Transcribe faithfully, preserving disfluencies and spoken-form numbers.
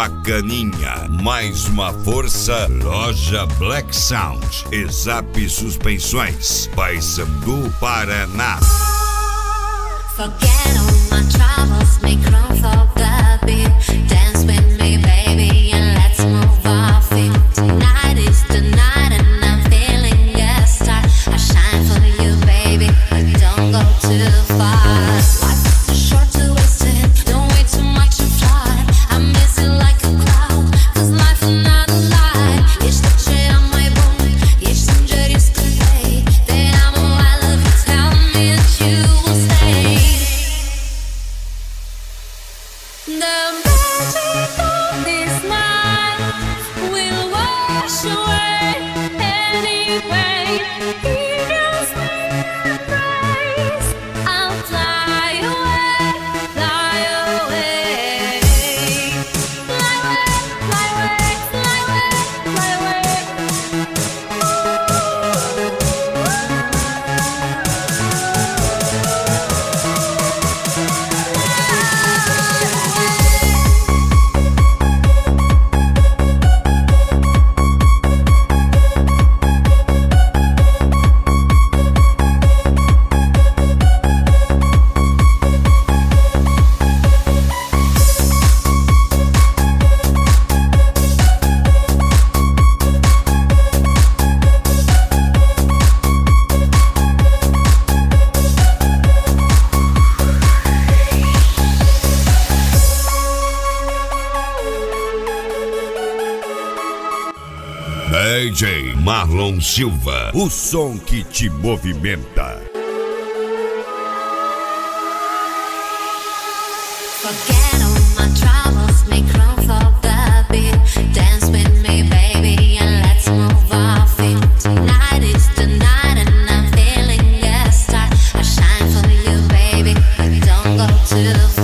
bacaninha. Mais uma força, Loja Black Sound e Zap Suspensões, Paysandu, Paraná. Forget all my troubles, make room for the beat. Dance with me, baby, and let's move off it. Tonight is the night and I'm feeling your style. I shine for you, baby, but don't go too far. Life is too short to waste it, don't wait too much to fly. I miss it like a cloud, cause life is not a lie. Jeszcze trzymaj bum, jeszcze sędzier skrywej. Then I'm all I love you, tell me that you will stay. The magic of this night will wash away any pain. If you sing the praise, I'll fly away, fly away. Fly away, fly away, fly away, fly D J Marlon Silva, o som que te movimenta. Forget all my troubles, make room for the beat. Dance with me, baby, and let's move off it. Tonight is the night and I'm feeling your style. I shine for you, baby, but don't go too far.